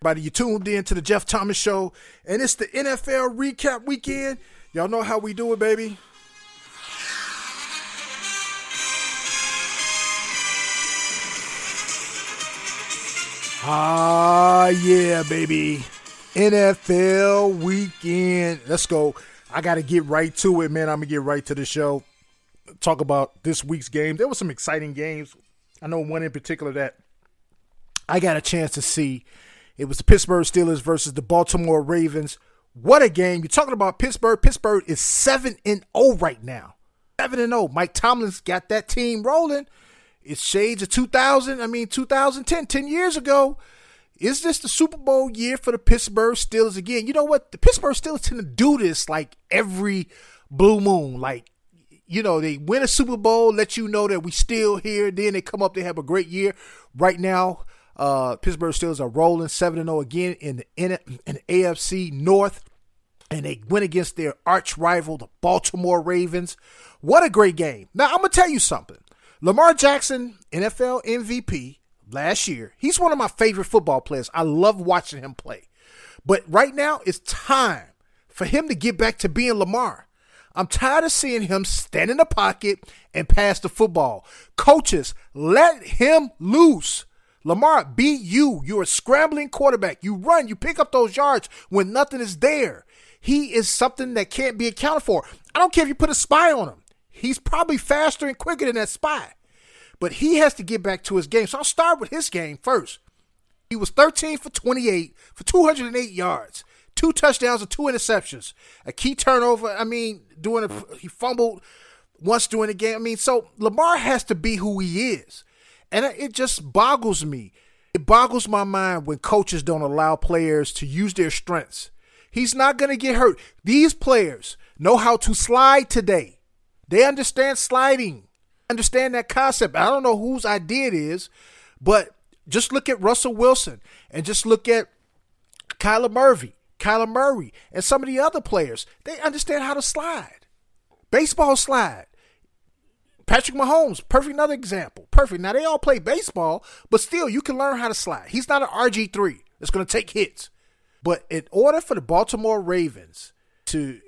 Everybody, you tuned in to the Jeff Thomas Show, and it's the NFL recap weekend. Y'all know how we do it, baby. Yeah, baby. NFL weekend. Let's go. I got to get right to it, man. I'm going to get right to the show. Talk about this week's game. There were some exciting games. I know one in particular that I got a chance to see. It was the Pittsburgh Steelers versus the Baltimore Ravens. What a game. You're talking about Pittsburgh. Pittsburgh is 7-0 right now. 7-0. Mike Tomlin's got that team rolling. It's shades of 2010, 10 years ago. Is this the Super Bowl year for the Pittsburgh Steelers again? You know what? The Pittsburgh Steelers tend to do this like every blue moon. Like, you know, they win a Super Bowl, let you know that we still here. Then they come up, they have a great year. Right now, Pittsburgh Steelers are rolling 7-0 again in the AFC North. And they went against their arch rival, the Baltimore Ravens. What a great game. Now, I'm going to tell you something. Lamar Jackson, NFL MVP last year. He's one of my favorite football players. I love watching him play. But right now, it's time for him to get back to being Lamar. I'm tired of seeing him stand in the pocket and pass the football. Coaches, let him loose. Lamar, be you. You're a scrambling quarterback. You run, you pick up those yards when nothing is there. He is something that can't be accounted for. I don't care if you put a spy on him. He's probably faster and quicker than that spy. But he has to get back to his game. So I'll start with his game first. He was 13 for 28 for 208 yards, 2 touchdowns and 2 interceptions. A key turnover. He fumbled once during the game. So Lamar has to be who he is. And it just boggles me. It boggles my mind when coaches don't allow players to use their strengths. He's not going to get hurt. These players know how to slide today. They understand sliding, understand that concept. I don't know whose idea it is, but just look at Russell Wilson and just look at Kyler Murray, and some of the other players. They understand how to slide. Baseball slide. Patrick Mahomes, perfect, another example. Perfect. Now, they all play baseball, but still, you can learn how to slide. He's not an RG3 that's going to take hits. But in order for the Baltimore Ravens to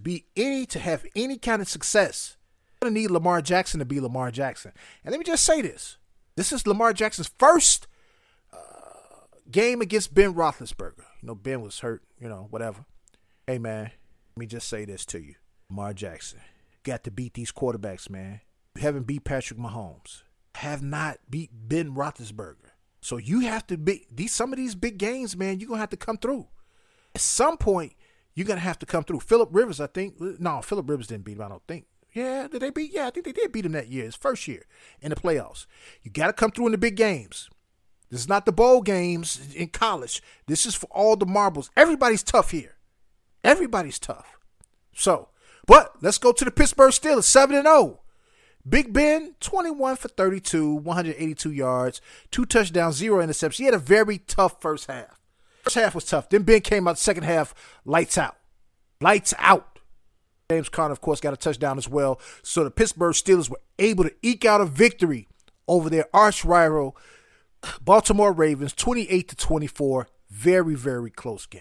have any kind of success, you're going to need Lamar Jackson to be Lamar Jackson. And let me just say this. This is Lamar Jackson's first game against Ben Roethlisberger. You know, Ben was hurt, whatever. Hey, man, let me just say this to you. Lamar Jackson, you got to beat these quarterbacks, man. You haven't beat Patrick Mahomes. Have not beat Ben Roethlisberger. So you have to beat some of these big games, man. You're going to have to come through. At some point, you're going to have to come through. Phillip Rivers, I think. No, Phillip Rivers didn't beat him, I don't think. Yeah, did they beat? Yeah, I think they did beat him that year, his first year in the playoffs. You got to come through in the big games. This is not the bowl games in college. This is for all the marbles. Everybody's tough here. Everybody's tough. So, but let's go to the Pittsburgh Steelers, 7-0. Big Ben, 21 for 32, 182 yards, 2 touchdowns, 0 interceptions. He had a very tough first half. First half was tough. Then Ben came out second half, lights out. Lights out. James Conner, of course, got a touchdown as well. So the Pittsburgh Steelers were able to eke out a victory over their arch rival, Baltimore Ravens, 28-24. Very, very close game.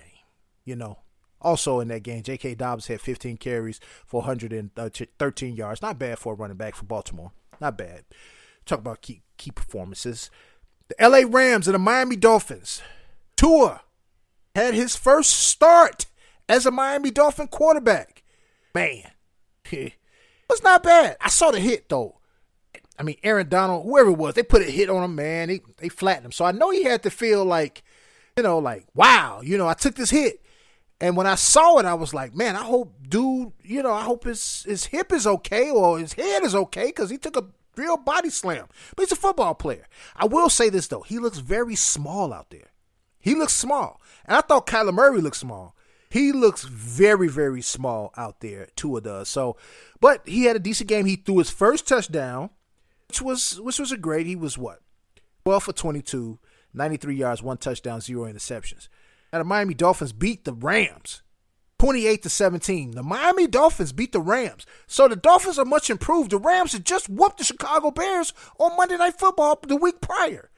Also in that game, J.K. Dobbins had 15 carries for 113 yards. Not bad for a running back for Baltimore. Not bad. Talk about key performances. The L.A. Rams and the Miami Dolphins. Tua had his first start as a Miami Dolphin quarterback. Man, it was not bad. I saw the hit, though. Aaron Donald, whoever it was, they put a hit on him, man. They flattened him. So I know he had to feel like, wow, I took this hit. And when I saw it, I was like, man, I hope his hip is okay or his head is okay because he took a real body slam. But he's a football player. I will say this, though. He looks very small out there. He looks small. And I thought Kyler Murray looked small. He looks very, very small out there, Tua does. So, but he had a decent game. He threw his first touchdown, which was a great. He was 12 for 22, 93 yards, 1 touchdown, 0 interceptions. Now, the Miami Dolphins beat the Rams 28-17. The Miami Dolphins beat the Rams. So the Dolphins are much improved. The Rams had just whooped the Chicago Bears on Monday Night Football the week prior.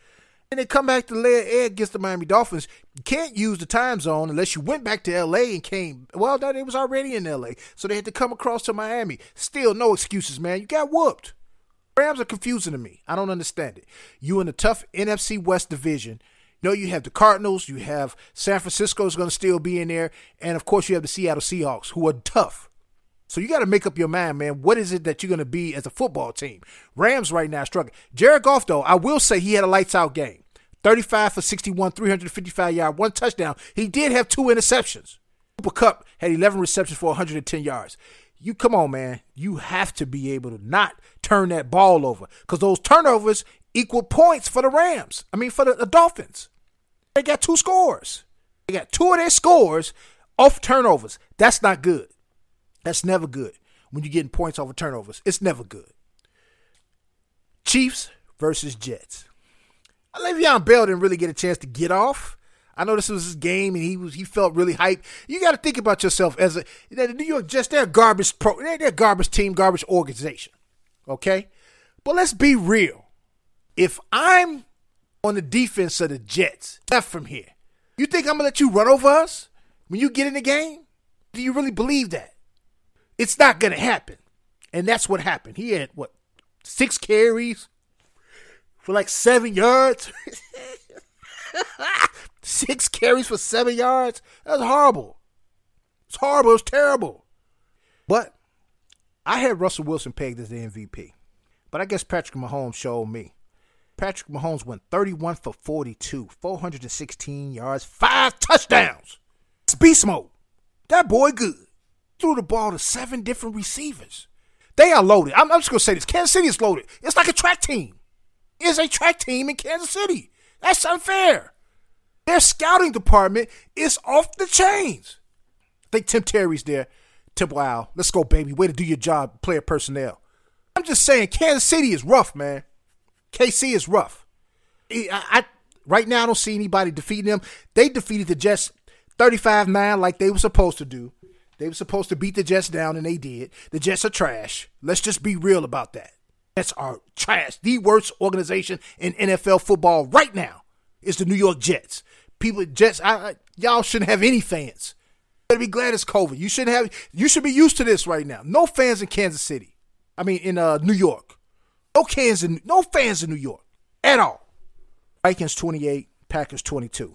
And they come back to lay an egg against the Miami Dolphins. You can't use the time zone unless you went back to L.A. and came. Well, no, they was already in L.A., so they had to come across to Miami. Still, no excuses, man. You got whooped. Rams are confusing to me. I don't understand it. You in the tough NFC West division. You know, you have the Cardinals. You have San Francisco is going to still be in there. And, of course, you have the Seattle Seahawks, who are tough. So you got to make up your mind, man. What is it that you're going to be as a football team? Rams right now struggling. Jared Goff, though, I will say he had a lights-out game. 35 for 61, 355 yards, 1 touchdown. He did have 2 interceptions. Cooper Kupp had 11 receptions for 110 yards. You come on, man. You have to be able to not turn that ball over because those turnovers equal points for the Rams. For the Dolphins. They got 2 scores. They got 2 of their scores off turnovers. That's not good. That's never good. When you're getting points over turnovers, it's never good. Chiefs versus Jets. Le'Veon Bell didn't really get a chance to get off. I know this was his game, and he felt really hyped. You got to think about yourself as the New York Jets. They're a garbage they're a garbage team, garbage organization. Okay, but let's be real. If I'm on the defense of the Jets, left from here, you think I'm gonna let you run over us when you get in the game? Do you really believe that? It's not gonna happen, and that's what happened. He had 6 carries for like 7 yards. 6 carries for 7 yards. That's horrible. It's horrible. It's terrible. But I had Russell Wilson pegged as the MVP. But I guess Patrick Mahomes showed me. Patrick Mahomes went 31 for 42, 416 yards, 5 touchdowns. It's beast mode. That boy good. Threw the ball to 7 different receivers. They are loaded. I'm just going to say this. Kansas City is loaded. It's like a track team. It's a track team in Kansas City. That's unfair. Their scouting department is off the chains. I think Tim Terry's there. Wow, let's go, baby. Way to do your job, player personnel. I'm just saying, Kansas City is rough, man. KC is rough. Right now, I don't see anybody defeating them. They defeated the Jets 35-9 like they were supposed to do. They were supposed to beat the Jets down, and they did. The Jets are trash. Let's just be real about that. Jets are trash. The worst organization in NFL football right now is the New York Jets. Jets, y'all shouldn't have any fans. You better be glad it's COVID. You should be used to this right now. No fans in Kansas City. In New York. No fans in New York at all. Vikings 28, Packers 22.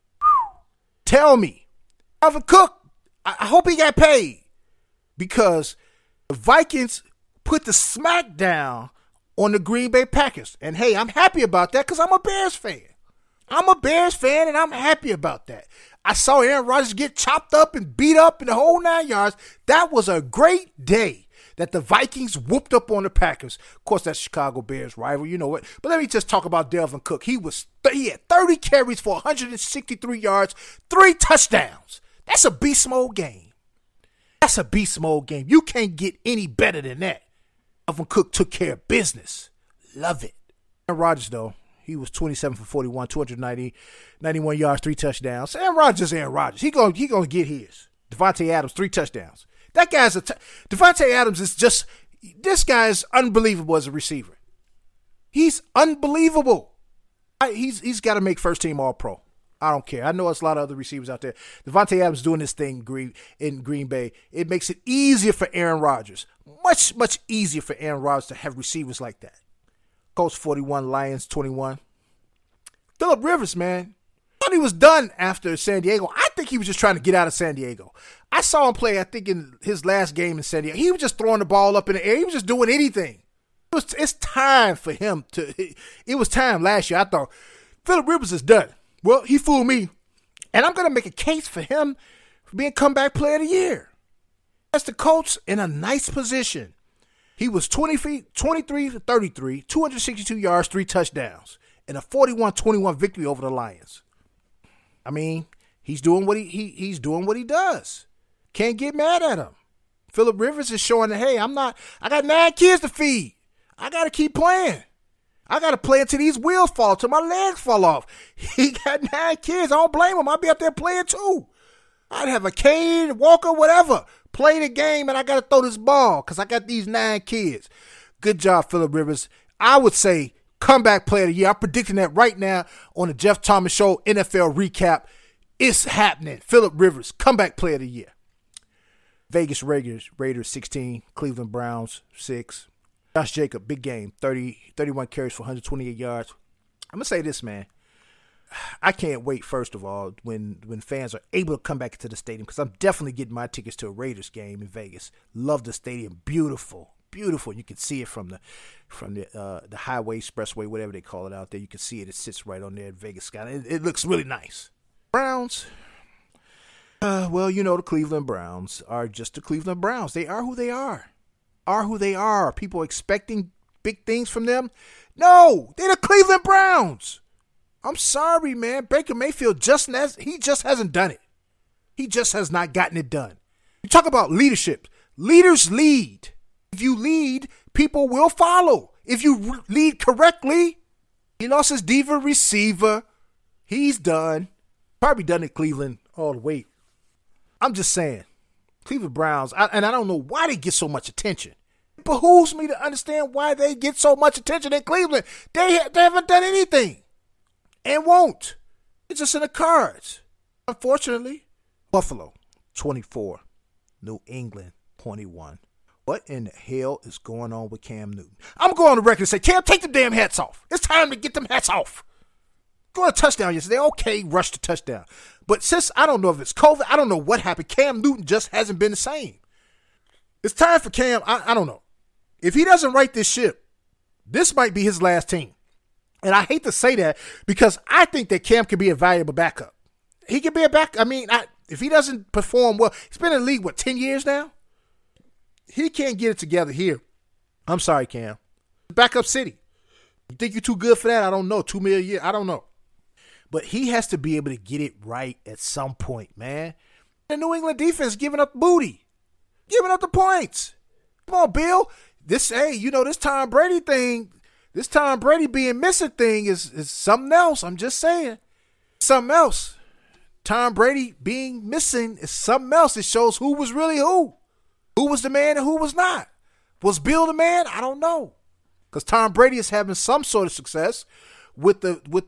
Tell me, Alvin Cook, I hope he got paid because the Vikings put the smack down on the Green Bay Packers. And hey, I'm happy about that because I'm a Bears fan. I'm a Bears fan, and I'm happy about that. I saw Aaron Rodgers get chopped up and beat up in the whole 9 yards. That was a great day that the Vikings whooped up on the Packers. Of course, that's Chicago Bears rival, you know what. But let me just talk about Dalvin Cook. He had 30 carries for 163 yards, 3 touchdowns. That's a beast mode game. That's a beast mode game. You can't get any better than that. Dalvin Cook took care of business. Love it. Aaron Rodgers, though. He was 27 for 41, 91 yards, 3 touchdowns. Aaron Rodgers. He gonna get his. Devontae Adams, 3 touchdowns. That guy's Devontae Adams is just, this guy is unbelievable as a receiver. He's unbelievable. He's got to make first team All-Pro. I don't care. I know there's a lot of other receivers out there. Devontae Adams doing this thing in Green Bay. It makes it easier for Aaron Rodgers. Much, much easier for Aaron Rodgers to have receivers like that. Colts 41, Lions 21. Phillip Rivers, man. I thought he was done after San Diego. I think he was just trying to get out of San Diego. I saw him play, I think, in his last game in San Diego. He was just throwing the ball up in the air. He was just doing anything. It's time for him to. It was time last year. I thought, Phillip Rivers is done. Well, he fooled me. And I'm going to make a case for him for being comeback player of the year. That's the Colts in a nice position. He was 23 for 33, 262 yards, 3 touchdowns, and a 41-21 victory over the Lions. He's doing what he's doing what he does. Can't get mad at him. Phillip Rivers is showing that, hey, I got 9 kids to feed. I got to keep playing. I got to play until these wheels fall, until my legs fall off. He got 9 kids. I don't blame him. I'll be up there playing too. I'd have a cane, walker, whatever. Play the game, and I got to throw this ball because I got these 9 kids. Good job, Phillip Rivers. I would say Comeback player of the year. I'm predicting that right now on the Jeff Thomas Show NFL recap. It's happening. Phillip Rivers, comeback player of the year. Vegas Raiders 16. Cleveland Browns 6. Josh Jacobs, big game. 31 carries for 128 yards. I'm going to say this, man. I can't wait, first of all, when fans are able to come back into the stadium, because I'm definitely getting my tickets to a Raiders game in Vegas. Love the stadium. Beautiful. You can see it from the highway, expressway, whatever they call it out there. You can see it. It sits right on there at Vegas Sky. It looks really nice. Browns. Well, the Cleveland Browns are just the Cleveland Browns. They are who they are. Are people expecting big things from them? No, they're the Cleveland Browns. I'm sorry, man. Baker Mayfield he just hasn't done it. He just has not gotten it done. You talk about leadership. Leaders lead. If you lead, people will follow. If you lead correctly, he lost his diva receiver. He's done. Probably done in Cleveland all the way. I'm just saying, Cleveland Browns, and I don't know why they get so much attention. It behooves me to understand why they get so much attention in Cleveland. They haven't done anything and won't. It's just in the cards. Unfortunately, Buffalo, 24. New England, 21. What in the hell is going on with Cam Newton? I'm going on the record and say, Cam, take the damn hats off. It's time to get them hats off. Go a touchdown yesterday. Okay, rush the touchdown. But since I don't know if it's COVID, I don't know what happened. Cam Newton just hasn't been the same. It's time for Cam. I don't know. If he doesn't right this ship, this might be his last team. And I hate to say that because I think that Cam could be a valuable backup. He could be a back. If he doesn't perform well, he's been in the league, 10 years now? He can't get it together here. I'm sorry, Cam. Backup city. You think you're too good for that? I don't know. $2 million a year. I don't know. But he has to be able to get it right at some point, man. The New England defense giving up booty. Giving up the points. Come on, Bill. This Tom Brady thing, this Tom Brady being missing thing is something else. I'm just saying. Something else. Tom Brady being missing is something else. It shows who was really who. Who was the man and who was not? Was Bill the man? I don't know. Because Tom Brady is having some sort of success with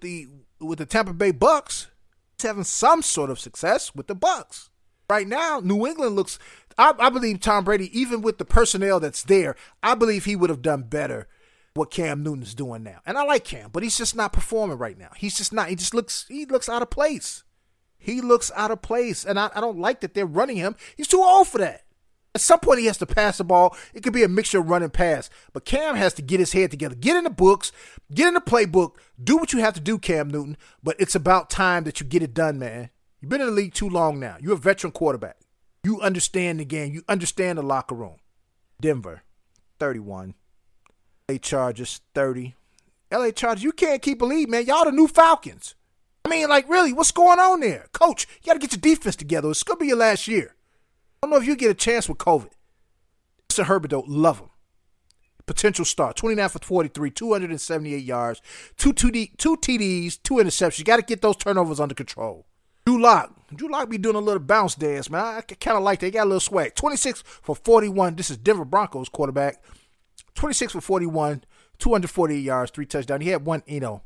the Tampa Bay Bucks. He's having some sort of success with the Bucks. Right now, New England looks, I believe Tom Brady, even with the personnel that's there, I believe he would have done better what Cam Newton's doing now. And I like Cam, but he's just not performing right now. He's just not. He looks out of place. He looks out of place. And I don't like that they're running him. He's too old for that. At some point, he has to pass the ball. It could be a mixture of run and pass. But Cam has to get his head together. Get in the books. Get in the playbook. Do what you have to do, Cam Newton. But it's about time that you get it done, man. You've been in the league too long now. You're a veteran quarterback. You understand the game. You understand the locker room. Denver, 31. LA Chargers, 30. LA Chargers, you can't keep a lead, man. Y'all the new Falcons. Really, what's going on there? Coach, you got to get your defense together. It's going to be your last year. I don't know if you get a chance with COVID. Mr. Herbert, though, love him. Potential star, 29 for 43, 278 yards, two TDs, 2 interceptions. You got to get those turnovers under control. Drew Lock be doing a little bounce dance, man. I kind of like that. He got a little swag. 26 for 41. This is Denver Broncos quarterback. 26 for 41, 248 yards, 3 touchdowns. He had one,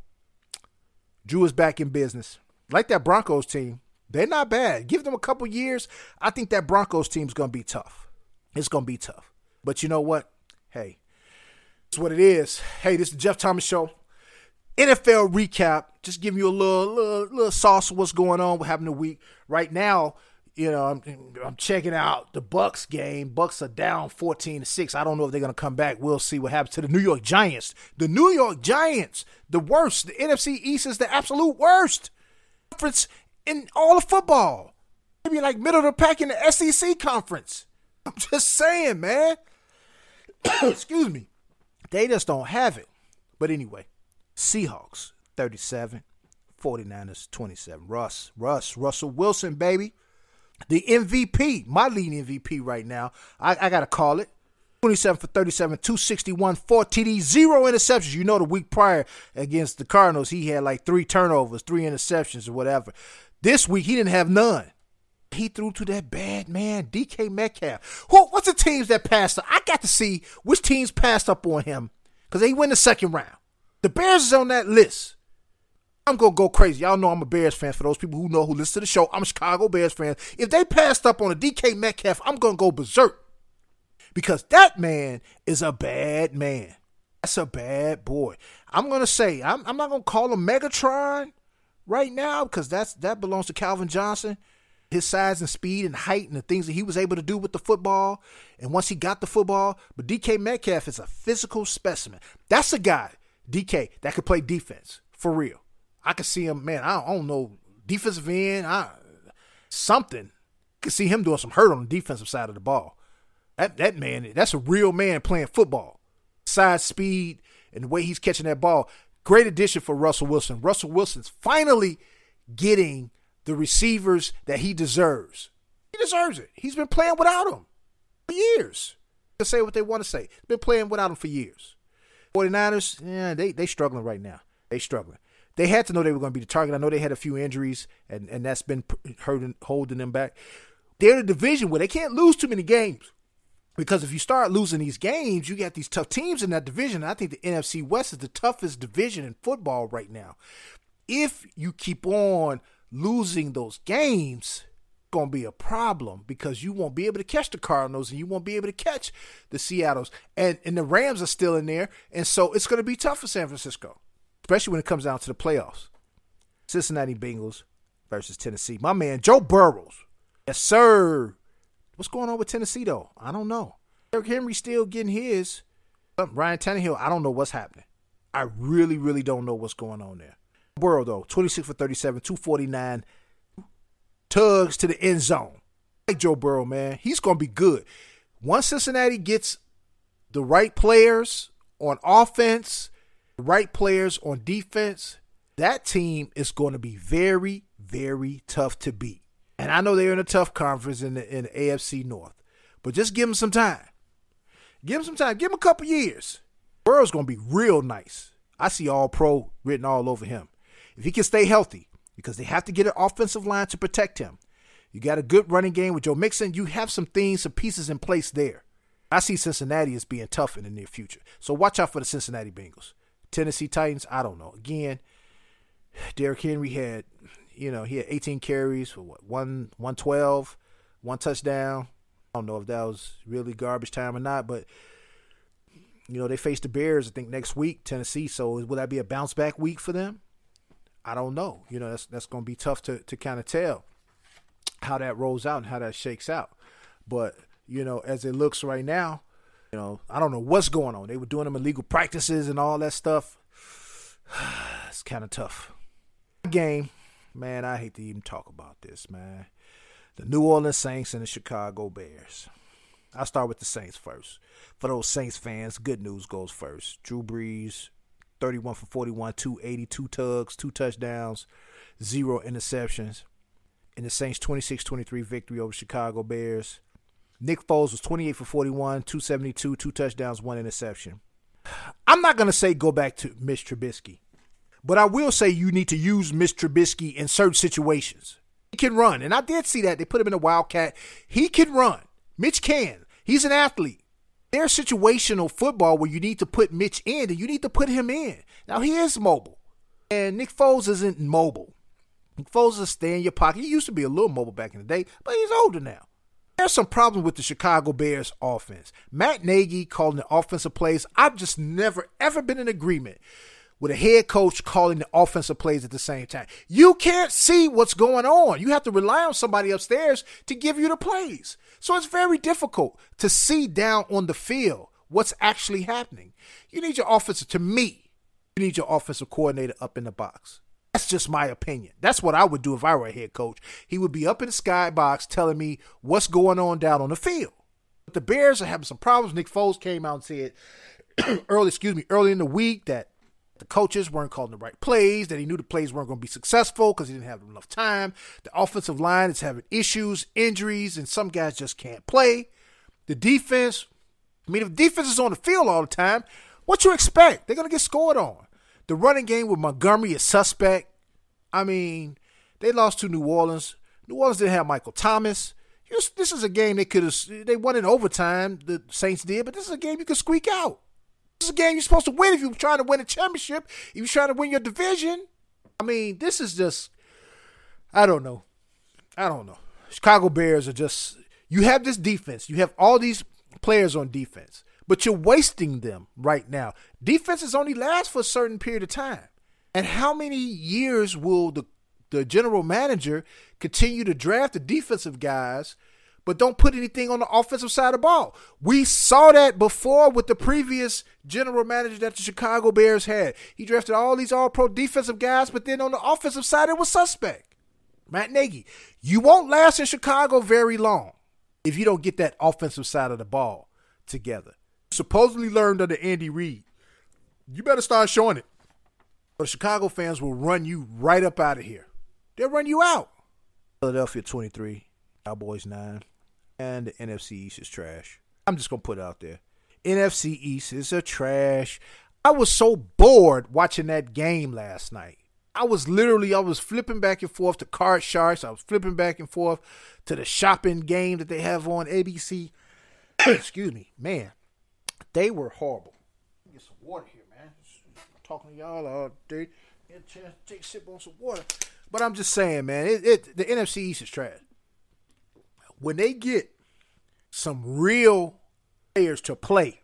Drew is back in business. Like that Broncos team. They're not bad. Give them a couple years. I think that Broncos team's going to be tough. It's going to be tough. But you know what? Hey, it's what it is. Hey, this is the Jeff Thomas Show. NFL recap. Just giving you a little sauce of what's going on, what happened the week. Right now, I'm checking out the Bucks game. Bucks are down 14-6. I don't know if they're going to come back. We'll see what happens to the New York Giants. The New York Giants, the worst. The NFC East is the absolute worst conference in all of football. Maybe like middle of the pack in the SEC conference. I'm just saying, man. Excuse me. They just don't have it. But anyway, Seahawks, 37. 49ers, 27. Russell Wilson, baby. The MVP, my leading MVP right now. I got to call it. 27 for 37, 261, 4 TDs, 0 interceptions. You know the week prior against the Cardinals, he had like 3 turnovers, 3 interceptions or whatever. This week, he didn't have none. He threw to that bad man, DK Metcalf. What's the teams that passed up? I got to see which teams passed up on him because they win the second round. The Bears is on that list. I'm going to go crazy. Y'all know I'm a Bears fan. For those people who know, who listen to the show, I'm a Chicago Bears fan. If they passed up on a DK Metcalf, I'm going to go berserk. Because that man is a bad man. That's a bad boy. I'm going to say, I'm not going to call him Megatron right now because that belongs to Calvin Johnson. His size and speed and height and the things that he was able to do with the football. And once he got the football, but DK Metcalf is a physical specimen. That's a guy, DK, that could play defense for real. I could see him, man, I don't know, defensive end, something. I could see him doing some hurt on the defensive side of the ball. That man, that's a real man playing football. Size, speed, and the way he's catching that ball. Great addition for Russell Wilson. Russell Wilson's finally getting the receivers that he deserves. He deserves it. He's been playing without them for years. They say what they want to say. He's been playing without them for years. 49ers, yeah, they struggling right now. They struggling. They had to know they were going to be the target. I know they had a few injuries, and that's been holding them back. They're in a division where they can't lose too many games. Because if you start losing these games, you got these tough teams in that division. I think the NFC West is the toughest division in football right now. If you keep on losing those games, it's going to be a problem because you won't be able to catch the Cardinals and you won't be able to catch the Seattles. And the Rams are still in there. And so it's going to be tough for San Francisco, especially when it comes down to the playoffs. Cincinnati Bengals versus Tennessee. My man, Joe Burrows. Yes, sir. What's going on with Tennessee, though? I don't know. Derrick Henry still getting his. Ryan Tannehill, I don't know what's happening. I really, really don't know what's going on there. Burrow, though, 26 for 37, 249. Tugs to the end zone. I like Joe Burrow, man. He's going to be good. Once Cincinnati gets the right players on offense, the right players on defense, that team is going to be very, very tough to beat. And I know they're in a tough conference in the AFC North. But just give them some time. Give them some time. Give them a couple years. Burrow's going to be real nice. I see all pro written all over him. If he can stay healthy, because they have to get an offensive line to protect him. You got a good running game with Joe Mixon. You have some things, some pieces in place there. I see Cincinnati as being tough in the near future. So watch out for the Cincinnati Bengals. Tennessee Titans, I don't know. Again, Derrick Henry had, he had 18 carries for 112, one touchdown. I don't know if that was really garbage time or not, but they face the Bears, I think, next week, Tennessee. So will that be a bounce back week for them? I don't know. That's going to be tough to kind of tell how that rolls out and how that shakes out. But, as it looks right now, I don't know what's going on. They were doing them illegal practices and all that stuff. It's kind of tough. Game, man, I hate to even talk about this, man. The New Orleans Saints and the Chicago Bears. I'll start with the Saints first. For those Saints fans, good news goes first. Drew Brees, 31 for 41, 280, 2 tugs, 2 touchdowns, 0 interceptions. In the Saints' 26-23 victory over Chicago Bears. Nick Foles was 28 for 41, 272, 2 touchdowns, 1 interception. I'm not going to say go back to Mitch Trubisky, but I will say you need to use Mitch Trubisky in certain situations. He can run, and I did see that. They put him in a Wildcat. He can run. Mitch can. He's an athlete. There's situational football where you need to put Mitch in, and you need to put him in. Now, he is mobile, and Nick Foles isn't mobile. Nick Foles is stay in your pocket. He used to be a little mobile back in the day, but he's older now. There's some problems with the Chicago Bears offense. Matt Nagy calling the offensive plays. I've just never, ever been in agreement with a head coach calling the offensive plays at the same time. You can't see what's going on. You have to rely on somebody upstairs to give you the plays. So it's very difficult to see down on the field what's actually happening. You need your offensive, to me, you need your offensive coordinator up in the box. That's just my opinion. That's what I would do if I were a head coach. He would be up in the skybox telling me what's going on down on the field. But the Bears are having some problems. Nick Foles came out and said early in the week that the coaches weren't calling the right plays, that he knew the plays weren't going to be successful because he didn't have enough time. The offensive line is having issues, injuries, and some guys just can't play. The defense, if defense is on the field all the time, what you expect? They're going to get scored on. The running game with Montgomery is suspect. They lost to New Orleans. New Orleans didn't have Michael Thomas. This is a game they won in overtime, the Saints did, but this is a game you could squeak out. This is a game you're supposed to win if you're trying to win a championship, if you're trying to win your division. I mean, this is just, I don't know. Chicago Bears are just, you have this defense. You have all these players on defense, but you're wasting them right now. Defenses only last for a certain period of time. And how many years will the general manager continue to draft the defensive guys but don't put anything on the offensive side of the ball? We saw that before with the previous general manager that the Chicago Bears had. He drafted all these all-pro defensive guys, but then on the offensive side, it was suspect. Matt Nagy, you won't last in Chicago very long if you don't get that offensive side of the ball together. Supposedly learned under Andy Reid. You better start showing it. But Chicago fans will run you right up out of here. They'll run you out. Philadelphia 23, Cowboys 9, and the NFC East is trash. I'm just going to put it out there. NFC East is a trash. I was so bored watching that game last night. I was flipping back and forth to Card Sharks. I was flipping back and forth to the shopping game that they have on ABC. Excuse me. Man, they were horrible. Get some water here, man. Talking to y'all all day. Get a chance to take a sip on some water. But I'm just saying, man, the NFC East is trash. When they get some real players to play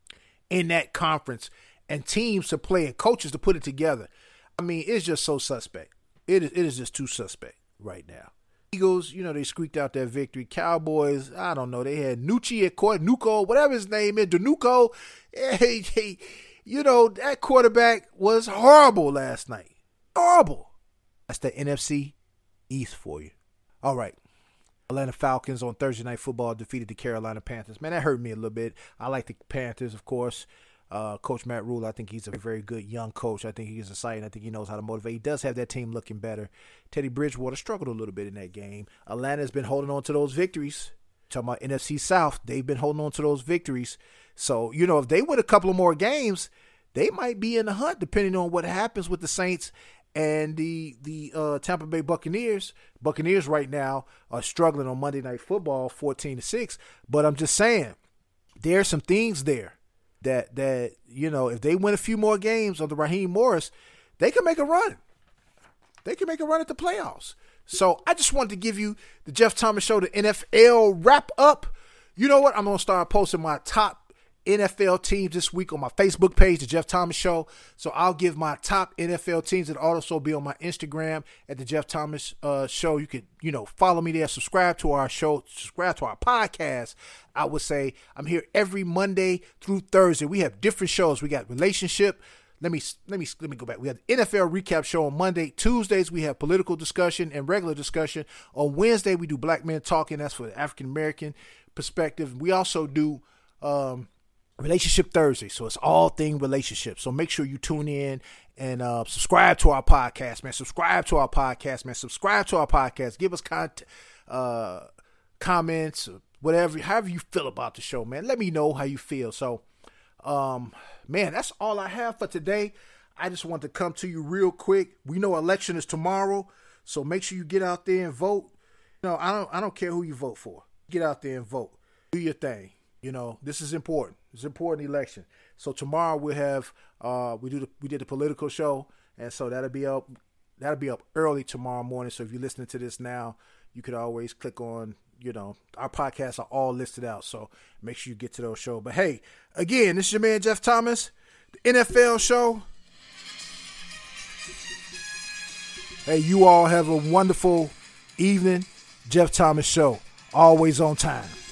in that conference and teams to play and coaches to put it together, I mean, it's just so suspect. It is just too suspect right now. Eagles, they squeaked out that victory. Cowboys, I don't know. They had Nucci at court, Nuko, whatever his name is, Danuco. Hey, that quarterback was horrible last night. Horrible. That's the NFC East for you. All right. Atlanta Falcons on Thursday Night Football defeated the Carolina Panthers. Man, that hurt me a little bit. I like the Panthers, of course. Coach Matt Rule, I think he's a very good young coach. I think he's exciting. I think he knows how to motivate. He does have that team looking better. Teddy Bridgewater struggled a little bit in that game. Atlanta's been holding on to those victories. Talking about NFC South, they've been holding on to those victories. So, if they win a couple of more games, they might be in the hunt depending on what happens with the Saints and the Tampa Bay Buccaneers. Buccaneers right now are struggling on Monday Night Football 14-6. But I'm just saying, there's some things there that if they win a few more games under Raheem Morris, they can make a run. They can make a run at the playoffs. So I just wanted to give you the Jeff Thomas Show, the NFL wrap up. You know what? I'm going to start posting my top NFL teams this week on my Facebook page, the Jeff Thomas Show. So I'll give my top NFL teams. It'll also be on my Instagram at the Jeff Thomas Show. You could, follow me there, subscribe to our show, subscribe to our podcast. I would say I'm here every Monday through Thursday. We have different shows. We got relationship. Let me go back. We have the NFL recap show on Monday. Tuesdays, we have political discussion and regular discussion. On Wednesday, we do Black Men Talking. That's for the African-American perspective. We also do Relationship Thursday. So it's all thing relationship. So make sure you tune in and subscribe to our podcast, man. Subscribe to our podcast. Give us comments, whatever, however you feel about the show, man. Let me know how you feel. So, man, that's all I have for today. I just want to come to you real quick. We know election is tomorrow, so make sure you get out there and vote. I don't care who you vote for. Get out there and vote. Do your thing. This is important. It's an important election. So tomorrow we'll have we did the political show, and so that'll be up early tomorrow morning. So if you're listening to this now, you could always click on, our podcasts are all listed out. So make sure you get to those shows. But hey, again, this is your man Jeff Thomas, the NFL Show. Hey, you all have a wonderful evening. Jeff Thomas Show, always on time.